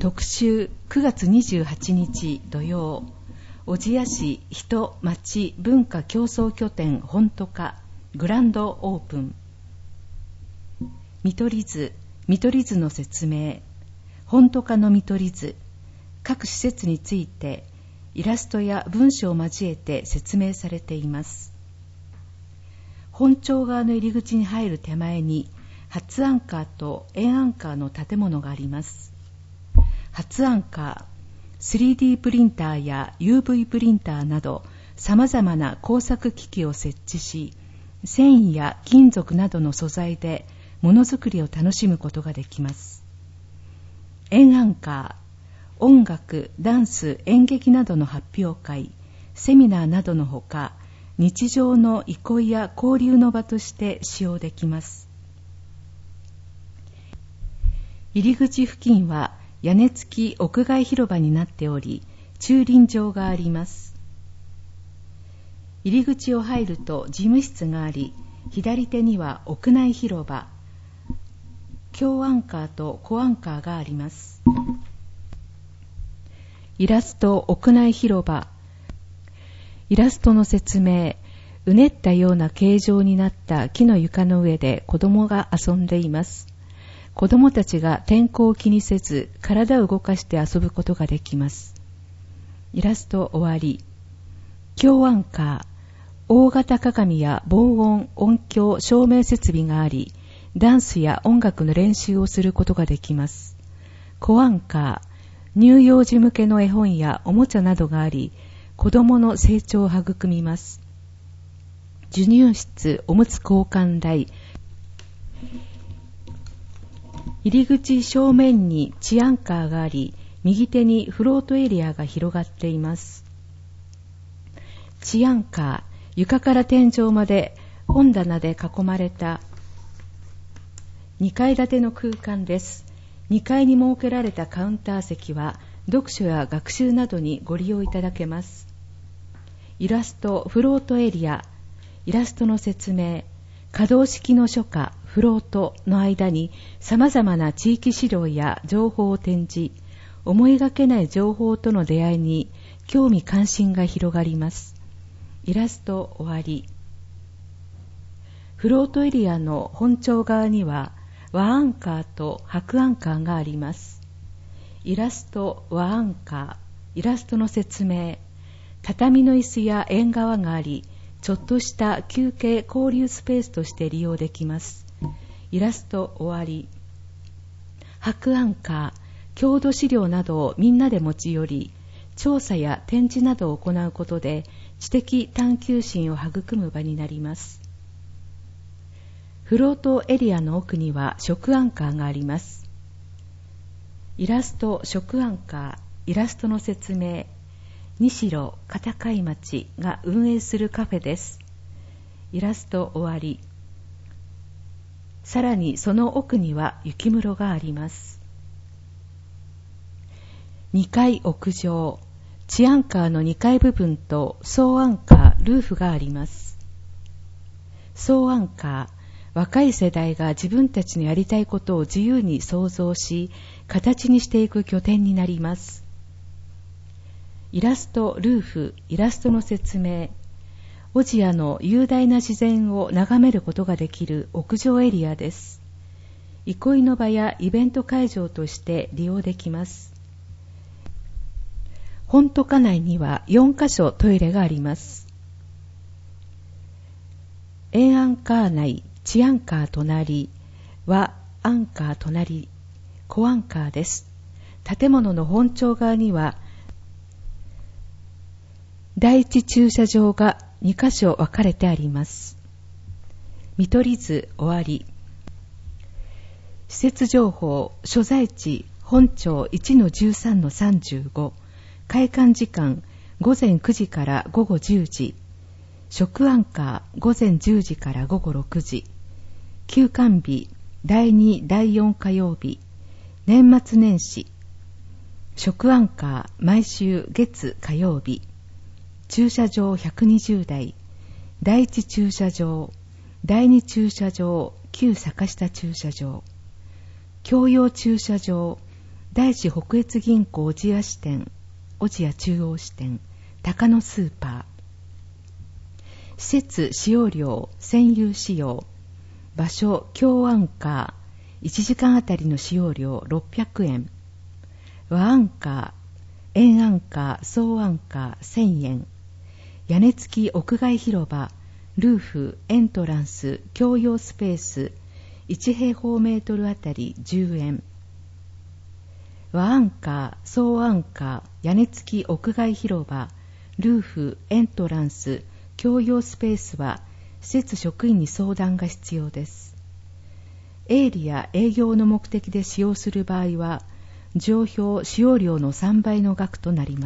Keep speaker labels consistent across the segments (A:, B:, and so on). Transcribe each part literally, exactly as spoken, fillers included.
A: 特集くがつにじゅうはちにち土曜、小千谷市人町文化協創拠点本都課グランドオープン。見取り図、見取り図の説明、本都課の見取り図、各施設についてイラストや文章を交えて説明されています。本町側の入り口に入る手前に初アンカーと円アンカーの建物があります。初アンカー、スリーディー プリンターや ユーブイ プリンターなど様々な工作機器を設置し、繊維や金属などの素材でものづくりを楽しむことができます。円アンカー、音楽、ダンス、演劇などの発表会、セミナーなどのほか、日常の憩いや交流の場として使用できます。入り口付近は屋根付き屋外広場になっており、駐輪場があります。入り口を入ると事務室があり、左手には屋内広場、強アンカーと小アンカーがあります。イラスト屋内広場。イラストの説明、うねったような形状になった木の床の上で子供が遊んでいます。子供たちが天候を気にせず体を動かして遊ぶことができます。イラスト終わり。強アンカー、大型鏡や防音、音響、照明設備があり、ダンスや音楽の練習をすることができます。小アンカー、乳幼児向けの絵本やおもちゃなどがあり、子供の成長を育みます。授乳室、おむつ交換台。入り口正面にチアンカーがあり、右手にフロートエリアが広がっています。チアンカー、床から天井まで本棚で囲まれたにかい建ての空間です。にかいに設けられたカウンター席は読書や学習などにご利用いただけます。イラストフロートエリア、イラストの説明、可動式の書架フロートの間に様々な地域資料や情報を展示、思いがけない情報との出会いに興味関心が広がります。イラスト終わり。フロートエリアの本庁側には和アンカーと白アンカーがあります。イラスト和アンカー、イラストの説明、畳の椅子や縁側があり、ちょっとした休憩交流スペースとして利用できます。イラスト終わり。白アンカー、郷土資料などをみんなで持ち寄り、調査や展示などを行うことで知的探求心を育む場になります。フロートエリアの奥には食アンカーがあります。イラスト食アンカー、イラストの説明、西路片貝町が運営するカフェです。イラスト終わり。さらにその奥には雪室があります。にかい屋上、チアンカーのにかい部分と総アンカー、ルーフがあります。総アンカー、若い世代が自分たちのやりたいことを自由に想像し、形にしていく拠点になります。イラストルーフ、イラストの説明、小千谷の雄大な自然を眺めることができる屋上エリアです。憩いの場やイベント会場として利用できます。本都課内にはよんかしょトイレがあります。円アンカー内、チアンカー隣、和アンカー隣、小アンカーです。建物の本庁側には第一駐車場がにかしょ分かれてあります。見取り図終わり。施設情報、所在地、本庁 いちのじゅうさんのさんじゅうご、開館時間、ごぜんくじからごごじゅうじ、食アンカー、ごぜんじゅうじからごごろくじ、休館日、だいに、だいよん火曜日、年末年始、食アンカー、毎週月火曜日、駐車場ひゃくにじゅうだい、第一駐車場、第二駐車場、旧坂下駐車場、共用駐車場、 第一北越銀行小千谷支店、小千谷中央支店、高野スーパー。施設使用料占有使用。場所京アンカー、いちじかんあたりの使用料ろっぴゃくえん。和アンカー、円アンカー、総アンカーせんえん。屋根付き屋外広場、ルーフ、エントランス、共用スペース、いち平方メートルあたりじゅうえん。和アンカー、総アンカー、屋根付き屋外広場、ルーフ、エントランス、共用スペースは、施設職員に相談が必要です。営利や営業の目的で使用する場合は、常標使用料のさんばいの額となります。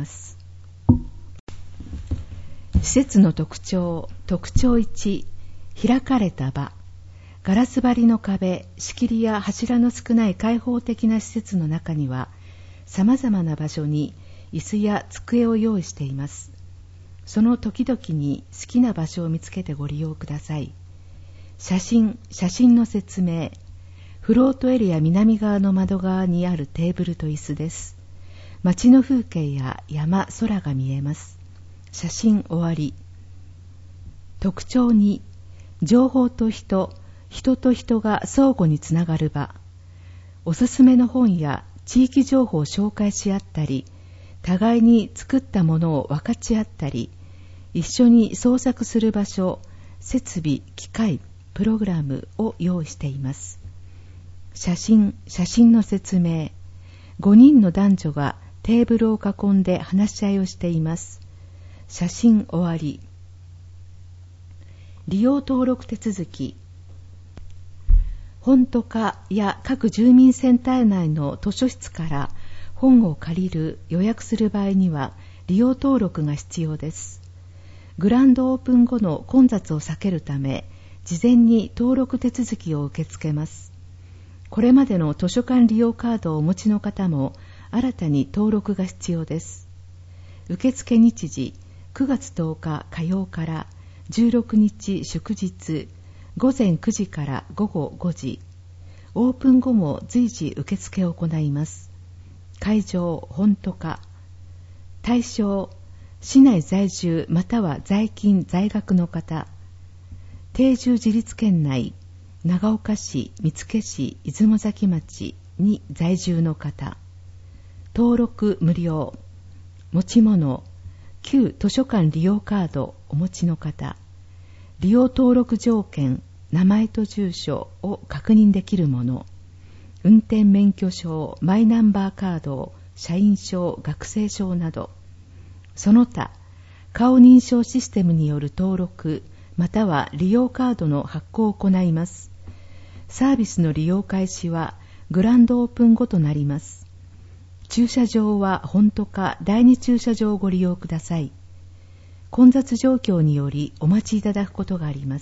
A: 施設の特徴、特徴いち、開かれた場。ガラス張りの壁、仕切りや柱の少ない開放的な施設の中には、様々な場所に椅子や机を用意しています。その時々に好きな場所を見つけてご利用ください。写真、写真の説明。フロートエリア南側の窓側にあるテーブルと椅子です。街の風景や山、空が見えます。写真終わり。特徴に、情報と人、人と人が相互につながる場。おすすめの本や地域情報を紹介し合ったり、互いに作ったものを分かち合ったり、一緒に創作する場所、設備、機械、プログラムを用意しています。写真、写真の説明。ごにんの男女がテーブルを囲んで話し合いをしています。写真終わり。利用登録手続き。本都課や各住民センター内の図書室から本を借りる、予約する場合には利用登録が必要です。グランドオープン後の混雑を避けるため、事前に登録手続きを受け付けます。これまでの図書館利用カードをお持ちの方も新たに登録が必要です。受付日時、くがつとおか火曜からじゅうろくにち祝日、ごぜんくじからごごごじ。オープン後も随時受付を行います。会場、本都課。対象、市内在住または在勤在学の方。定住自立県内、長岡市、見附市、出雲崎町に在住の方。登録無料。持ち物、旧図書館利用カードお持ちの方。利用登録条件、名前と住所を確認できるもの。運転免許証、マイナンバーカード、社員証、学生証など。その他、顔認証システムによる登録、または利用カードの発行を行います。サービスの利用開始はグランドオープン後となります。駐車場は本都課第二駐車場をご利用ください。混雑状況によりお待ちいただくことがあります。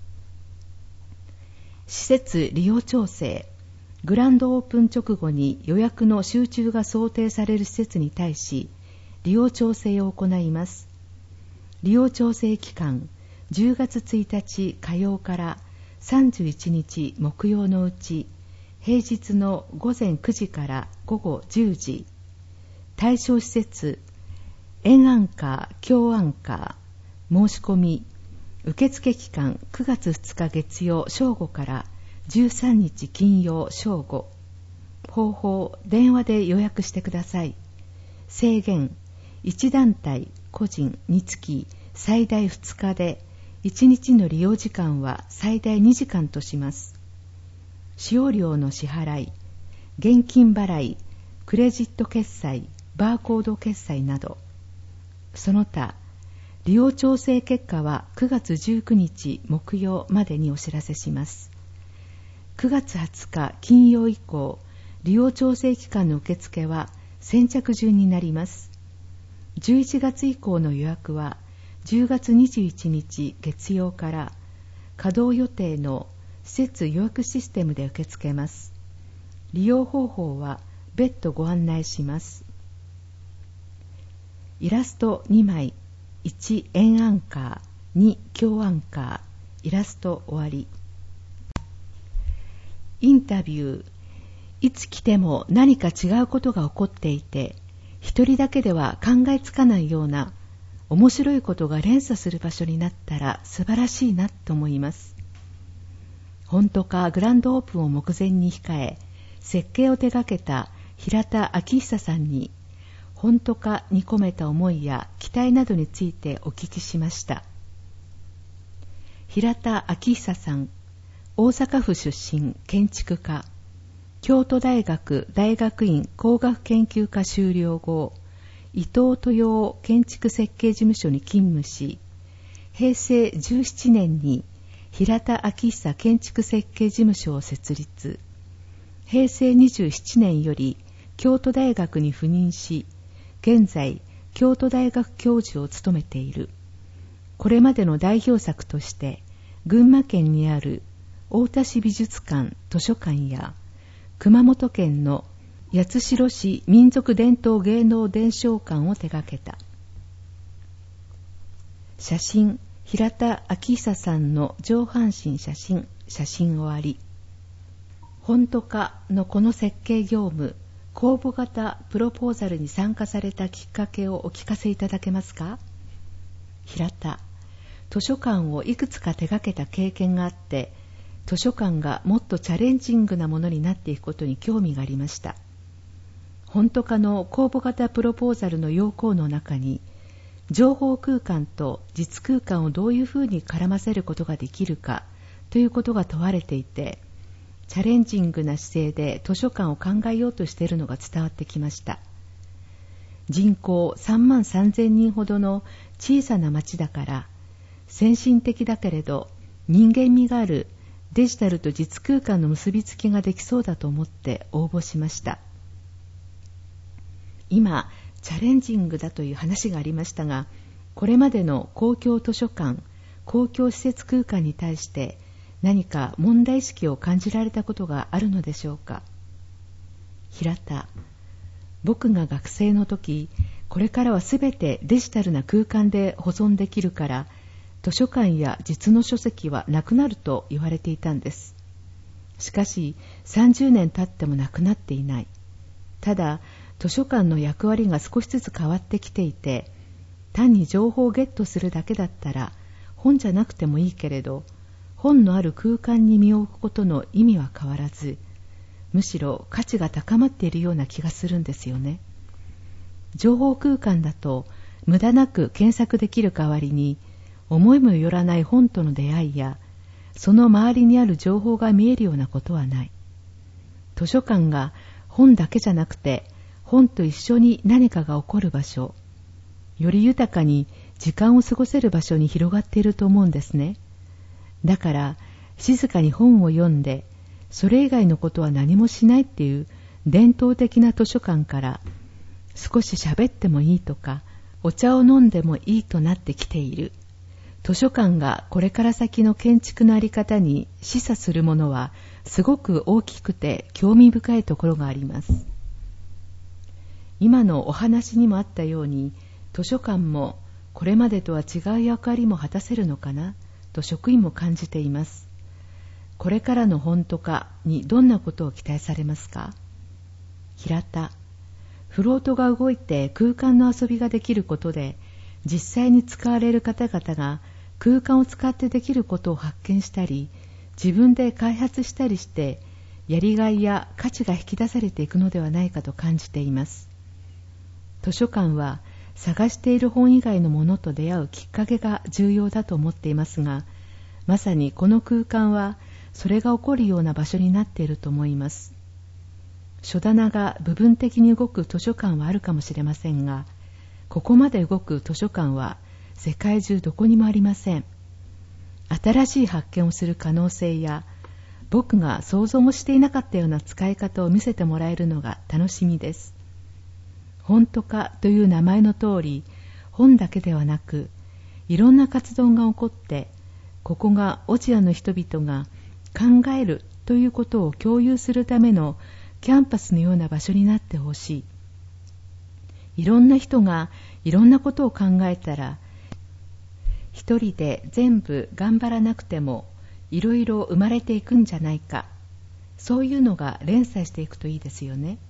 A: 施設利用調整。グランドオープン直後に予約の集中が想定される施設に対し、利用調整を行います。利用調整期間、じゅうがつついたち火曜からさんじゅういちにち木曜のうち、平日のごぜんくじからごごじゅうじ。対象施設、円アンカー、京アンカー。申し込み、受付期間くがつふつか月曜正午からじゅうさんにち金曜正午。方法、電話で予約してください。制限、いち団体、個人につき最大ふつかで、いちにちの利用時間は最大にじかんとします。使用料の支払い、現金払い、クレジット決済、バーコード決済など。その他、利用調整結果はくがつじゅうくにち木曜までにお知らせします。くがつはつか金曜以降、利用調整期間の受付は先着順になります。じゅういちがつ以降の予約はじゅうがつにじゅういちにち月曜から稼働予定の施設予約システムで受け付けます。利用方法は別途ご案内します。イラストにまい、いち円アンカー、に京アンカー。イラスト終わり。インタビュー。 いつ来ても何か違うことが起こっていて、一人だけでは考えつかないような面白いことが連鎖する場所になったら素晴らしいなと思います。本当かグランドオープンを目前に控え、設計を手掛けた平田昭久さんに本当かに込めた思いや期待などについてお聞きしました。平田昭久さん、大阪府出身、建築家、京都大学大学院工学研究科修了後、伊藤豊夫建築設計事務所に勤務し、平成じゅうななねんに平田昭久建築設計事務所を設立。平成にじゅうななねんより京都大学に赴任し、現在京都大学教授を務めている。これまでの代表作として、群馬県にある太田市美術館図書館や、熊本県の八代市民族伝統芸能伝承館を手掛けた。写真、平田昭久さんの上半身写真、写真終わり。本当かのこの設計業務、公募型プロポーザルに参加されたきっかけをお聞かせいただけますか？平田、図書館をいくつか手掛けた経験があって、図書館がもっとチャレンジングなものになっていくことに興味がありました。本当かの公募型プロポーザルの要項の中に、情報空間と実空間をどういうふうに絡ませることができるかということが問われていて、チャレンジングな姿勢で図書館を考えようとしているのが伝わってきました。人口さんまんさんぜんにんほどの小さな町だから、先進的だけれど人間味があるデジタルと実空間の結びつきができそうだと思って応募しました。今、チャレンジングだという話がありましたが、これまでの公共図書館、公共施設空間に対して何か問題意識を感じられたことがあるのでしょうか。平田、僕が学生の時、これからはすべてデジタルな空間で保存できるから、図書館や実の書籍はなくなると言われていたんです。しかしさんじゅうねん経ってもなくなっていない。ただ図書館の役割が少しずつ変わってきていて、単に情報をゲットするだけだったら本じゃなくてもいいけれど、本のある空間に身を置くことの意味は変わらず、むしろ価値が高まっているような気がするんですよね。情報空間だと無駄なく検索できる代わりに、思いもよらない本との出会いや、その周りにある情報が見えるようなことはない。図書館が本だけじゃなくて、本と一緒に何かが起こる場所、より豊かに時間を過ごせる場所に広がっていると思うんですね。だから静かに本を読んで、それ以外のことは何もしないっていう伝統的な図書館から、少し喋ってもいいとか、お茶を飲んでもいいとなってきている。図書館がこれから先の建築のあり方に示唆するものはすごく大きくて興味深いところがあります。今のお話にもあったように、図書館もこれまでとは違う役割も果たせるのかなと職員も感じています。これからの本とかにどんなことを期待されますか？平田、フロートが動いて空間の遊びができることで、実際に使われる方々が空間を使ってできることを発見したり、自分で開発したりして、やりがいや価値が引き出されていくのではないかと感じています。図書館は探している本以外のものと出会うきっかけが重要だと思っていますが、まさにこの空間はそれが起こるような場所になっていると思います。書棚が部分的に動く図書館はあるかもしれませんが、ここまで動く図書館は世界中どこにもありません。新しい発見をする可能性や、僕が想像もしていなかったような使い方を見せてもらえるのが楽しみです。本とかという名前の通り、本だけではなく、いろんな活動が起こって、ここがオジアの人々が考えるということを共有するためのキャンパスのような場所になってほしい。いろんな人がいろんなことを考えたら、一人で全部頑張らなくてもいろいろ生まれていくんじゃないか。 そういうのが連載していくといいですよね。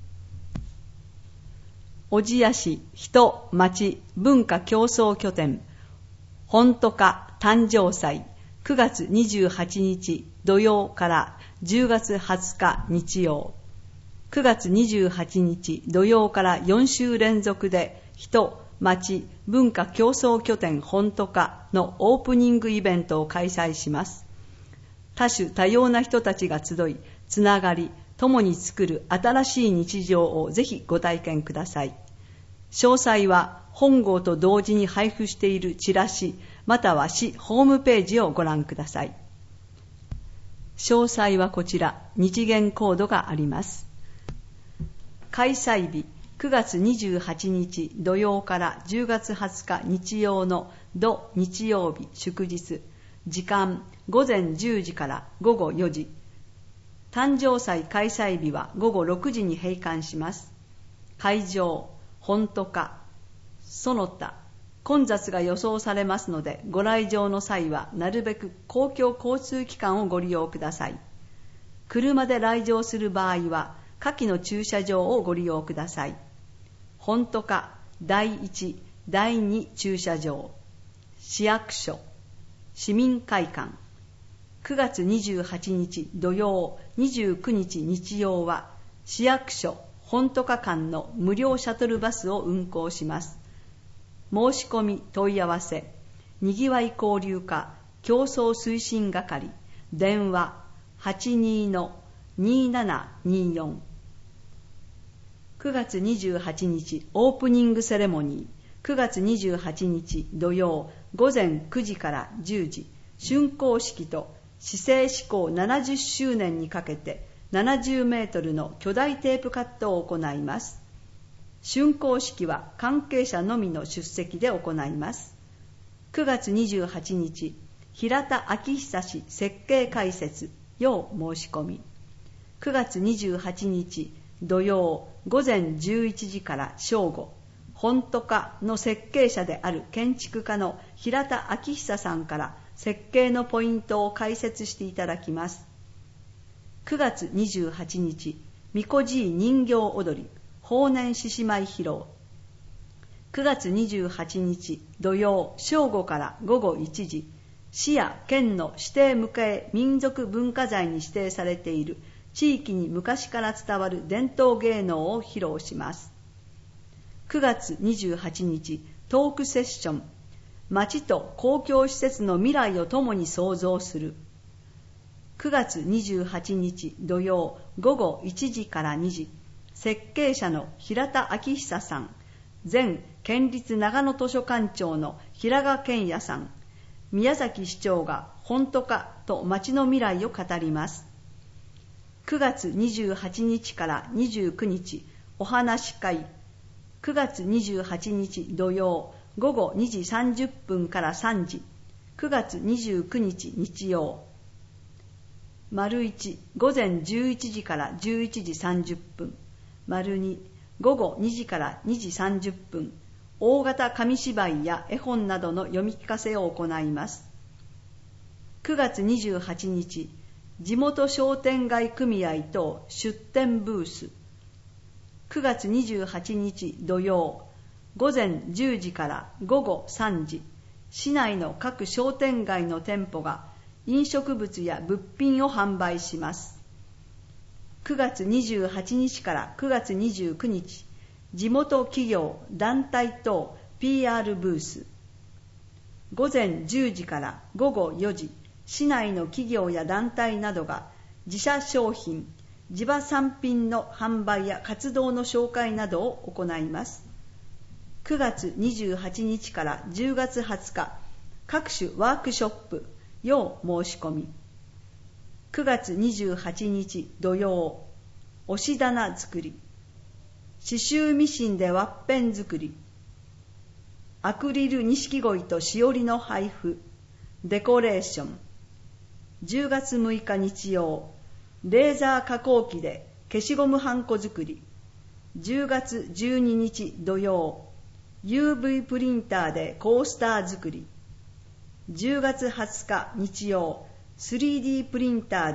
B: 小千谷市人町文化協創拠点本とか誕生祭くがつにじゅうはちにち土曜からじゅうがつはつか日曜、くがつにじゅうはちにち土曜からよんしゅう連続で人町文化協創拠点本とかのオープニングイベントを開催します。多種多様な人たちが集い、つながり、共に作る新しい日常をぜひご体験ください。詳細は本号と同時に配布しているチラシ、または市ホームページをご覧ください。詳細はこちら、日元コードがあります。開催日、くがつにじゅうはちにち土曜からじゅうがつはつか日曜の土日曜日祝日、時間ごぜんじゅうじからごごよじ、誕生祭開催日はごごろくじに閉館します。会場、本とか、その他、混雑が予想されますので、ご来場の際はなるべく公共交通機関をご利用ください。車で来場する場合は、下記の駐車場をご利用ください。本とかだいいち、だいに駐車場、市役所、市民会館、くがつにじゅうはちにち土曜、にじゅうくにち日曜は、市役所、本とか間の無料シャトルバスを運行します。申し込み問い合わせ、にぎわい交流課競争推進係、電話 はちにーのにーななにーよん。くがつにじゅうはちにちオープニングセレモニー、くがつにじゅうはちにち土曜ごぜんくじからじゅうじ、竣工式と市政施行ななじゅっしゅうねんにかけてななじゅうメートルの巨大テープカットを行います。竣工式は関係者のみの出席で行います。くがつにじゅうはちにち平田昭久氏設計解説要申し込み。くがつにじゅうはちにち土曜ごぜんじゅういちじから正午、本とかの設計者である建築家の平田昭久さんから設計のポイントを解説していただきます。くがつにじゅうはちにちみこじい人形踊り法然獅子舞披露。くがつにじゅうはちにち土曜正午からごごいちじ、市や県の指定無形民族文化財に指定されている地域に昔から伝わる伝統芸能を披露します。くがつにじゅうはちにちトークセッション、町と公共施設の未来を共に創造する。くがつにじゅうはちにち土曜ごごいちじからにじ、設計者の平田昭久さん、前県立長野図書館長の平賀健也さん、宮崎市長が本とかと町の未来を語ります。くがつにじゅうはちにちからにじゅうくにちお話会。くがつにじゅうはちにち土曜ごごにじさんじゅっぷんからさんじ、くがつにじゅうくにち日曜。丸いち、ごぜんじゅういちじからじゅういちじさんじゅっぷん。丸に、ごごにじからにじさんじゅっぷん。大型紙芝居や絵本などの読み聞かせを行います。くがつにじゅうはちにち、地元商店街組合等出店ブース。くがつにじゅうはちにち土曜、ごぜんじゅうじからごごさんじ、市内の各商店街の店舗が飲食物や物品を販売します。くがつにじゅうはちにちからくがつにじゅうくにち、地元企業団体等 ピーアール ブース。ごぜんじゅうじからごごよじ、市内の企業や団体などが自社商品、地場産品の販売や活動の紹介などを行います。くがつにじゅうはちにちからじゅうがつはつか、各種ワークショップ、要申し込み。くがつにじゅうはちにち土曜、押し棚作り、刺繍ミシンでワッペン作り、アクリル錦鯉としおりの配布、デコレーション。じゅうがつむいか日曜、レーザー加工機で消しゴムはんこ作り。じゅうがつじゅうににち土曜、ユーブイ プリンターでコースター作り。じゅうがつはつか日曜、スリーディー プリンターで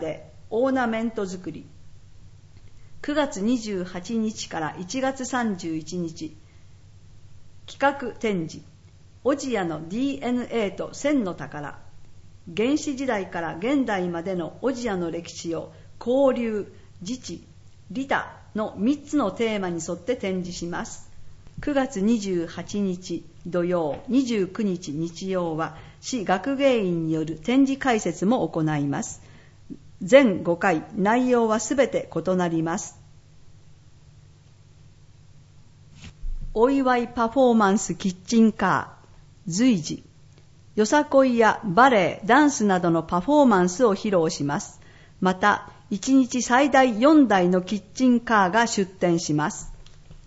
B: オーナメント作り。くがつにじゅうはちにちからいちがつさんじゅういちにち、企画展示、小千谷の ディーエヌエー と千の宝、原始時代から現代までの小千谷の歴史を交流、自治、利他のみっつのテーマに沿って展示します。くがつにじゅうはちにち土曜、にじゅうくにち日曜は市学芸員による展示解説も行います。全ごかい、内容はすべて異なります。お祝いパフォーマンスキッチンカー、随時、よさこいやバレエ、ダンスなどのパフォーマンスを披露します。また、いちにち最大よんだいのキッチンカーが出店します。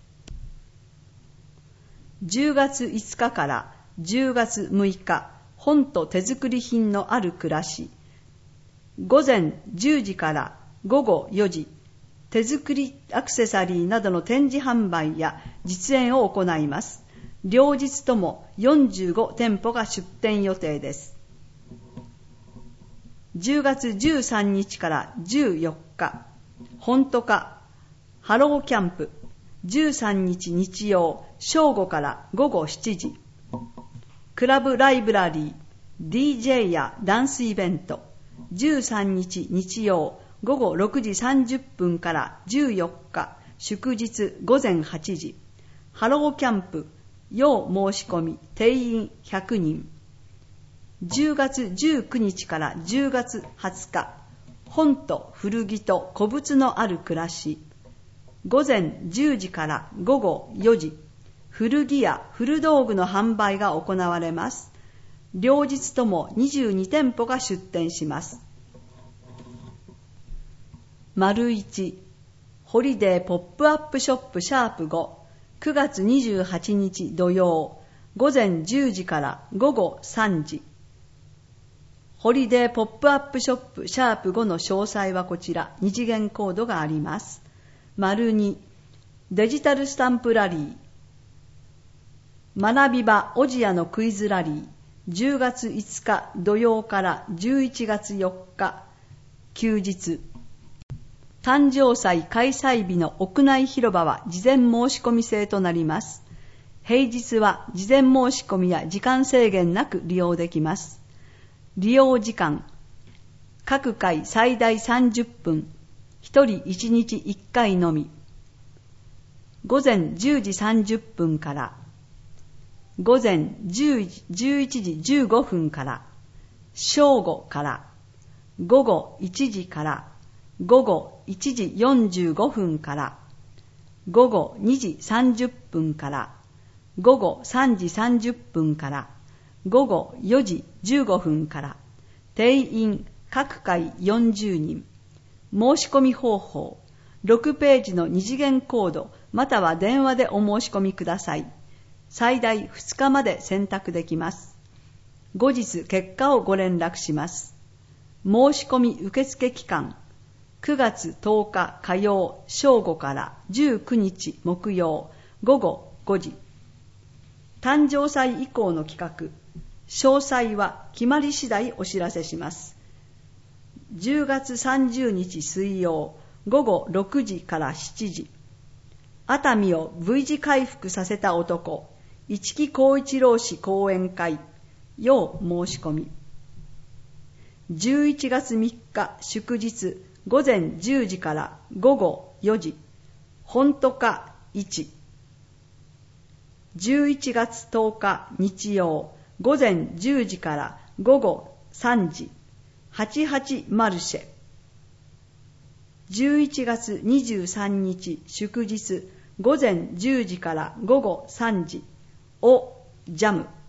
B: じゅうがついつかからじゅうがつむいか、本と手作り品のある暮らし。ごぜんじゅうじからごごよじ、手作りアクセサリーなどの展示販売や実演を行います。両日ともよんじゅうごてんぽが出店予定です。じゅうがつじゅうさんにちからじゅうよっか、本とかハローキャンプ。じゅうさんにち日曜、正午からごごしちじ。クラブライブラリー、ディージェー やダンスイベント。じゅうさんにち日曜、ごごろくじさんじゅっぷんからじゅうよっか、祝日ごぜんはちじ。ハローキャンプ、要申し込み、定員ひゃくにん。じゅうがつじゅうくにちからじゅうがつはつか、本と古着と古物のある暮らし。ごぜんじゅうじからごごよじ、古着や古道具の販売が行われます。両日ともにじゅうにてんぽが出店します。丸いち、ホリデーポップアップショップシャープご、くがつにじゅうはちにち土曜、ごぜんじゅうじからごごさんじ。ホリデーポップアップショップシャープごの詳細はこちら、二次元コードがあります。丸に、デジタルスタンプラリー。学び場小千谷のクイズラリー。じゅうがついつか土曜からじゅういちがつよっか、休日。誕生祭開催日の屋内広場は事前申し込み制となります。平日は事前申し込みや時間制限なく利用できます。利用時間、各回最大さんじゅっぷん、ひとりいちにちいっかいのみ。ごぜんじゅうじさんじゅっぷんから、ごぜんじゅういちじじゅうごふんから、正午から、ごごいちじから、ごごいちじよんじゅうごふんから、ごごにじさんじゅっぷんから、ごごさんじさんじゅっぷんから、ごごよじじゅうごふんから、定員各回よんじゅうにん。申し込み方法、ろくページの二次元コードまたは電話でお申し込みください。最大ふつかまで選択できます。後日結果をご連絡します。申し込み受付期間、くがつとおか火曜正午からじゅうくにち木曜ごごごじ。誕生祭以降の企画、詳細は決まり次第お知らせします。じゅうがつさんじゅうにち水曜ごごろくじからしちじ。熱海を V 字回復させた男、市木浩一郎氏講演会、要申し込み。じゅういちがつみっか祝日ごぜんじゅうじからごごよじ、本とかいち。じゅういちがつとおか日曜ごぜんじゅうじからごごさんじ、はちじゅうはちマルシェ。じゅういちがつにじゅうさんにち祝日ごぜんじゅうじからごごさんじ、おジャム。